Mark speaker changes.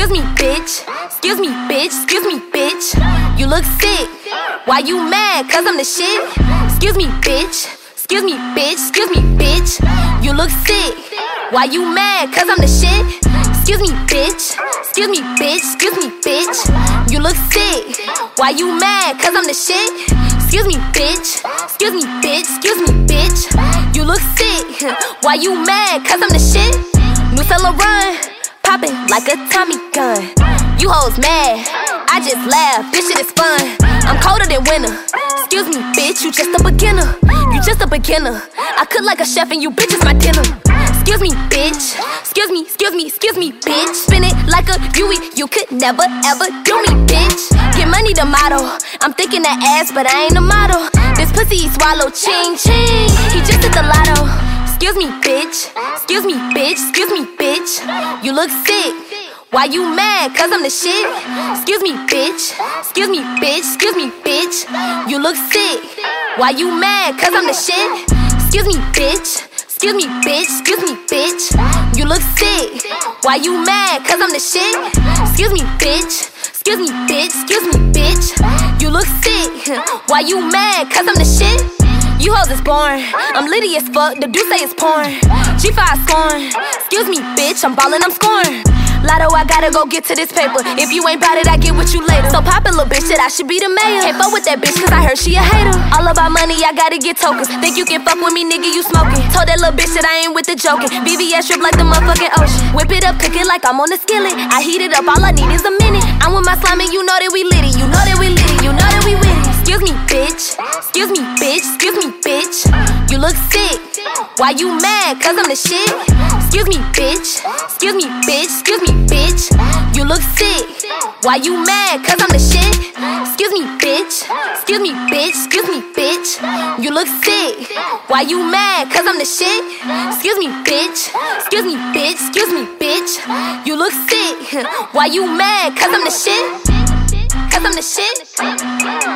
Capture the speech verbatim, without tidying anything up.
Speaker 1: Excuse me, bitch. Excuse me, bitch. Excuse me, bitch. You look sick. Why you mad? Cause I'm the shit. Excuse me, bitch. Excuse me, bitch. Excuse me, bitch. You look sick. Why you mad? Cause I'm the shit. Excuse me, bitch. Excuse me, bitch. Excuse me, bitch. You look sick. Why you mad? Cause I'm the shit. Excuse me, bitch. Excuse me, bitch. Excuse me, bitch. You look sick. Why you mad? Cause I'm the shit. New Saint Laurent, poppin' like a Tommy gun. You hoes mad, I just laugh, this shit is fun. I'm colder than winter. Excuse me, bitch, you just a beginner. You just a beginner. I cook like a chef and you bitches my dinner. Excuse me, bitch. Excuse me, excuse me, excuse me, bitch. Spin it like a Yui, you could never ever do me, bitch. Get money the model. I'm thinking that ass, but I ain't a model. This pussy he swallow, ching ching. He just hit the lotto. Excuse me, bitch. Excuse me, bitch. Excuse me, bitch. You look sick. Why you mad? Cause I'm the shit. Excuse me, bitch. Excuse me, bitch. Excuse me, bitch. You look sick. Why you mad? Cause I'm the shit. Excuse me, bitch. Excuse me, bitch. Excuse me, bitch. You look sick. Why you mad? Cause I'm the shit. Excuse me, bitch. Excuse me, bitch. Excuse me, bitch. You look sick. Why you mad? Cause I'm the shit. You hoes is boring. I'm litty as fuck, the dude say it's porn. G five scoring. Excuse me, bitch, I'm ballin', I'm scoring. Lotto, I gotta go get to this paper. If you ain't bout it, I get with you later. So poppin' little bitch, shit, I should be the mayor. Can't fuck with that bitch, cause I heard she a hater. All about money, I gotta get tokens. Think you can fuck with me, nigga, you smoking. Told that little bitch that I ain't with the joking. V V S trip like the motherfucking ocean. Whip it up, cook it like I'm on the skillet. I heat it up, all I need is a minute. I'm with my slime and you know that we litty. You know that we litty, you know that we with it. Excuse me, bitch. Excuse me, bitch. Excuse me, bitch. You look sick. Why you mad? Cause I'm the shit. Excuse me, bitch. Excuse me, bitch. Excuse me, bitch. You look sick. Why you mad? Cause I'm the shit. Excuse me, bitch. Excuse me, bitch. Excuse me, bitch. You look sick. Why you mad? Cause I'm the shit. Excuse me, bitch. Excuse me, bitch. Excuse me, bitch. You look sick. Why you mad? Cause I'm the shit. Cause I'm the shit.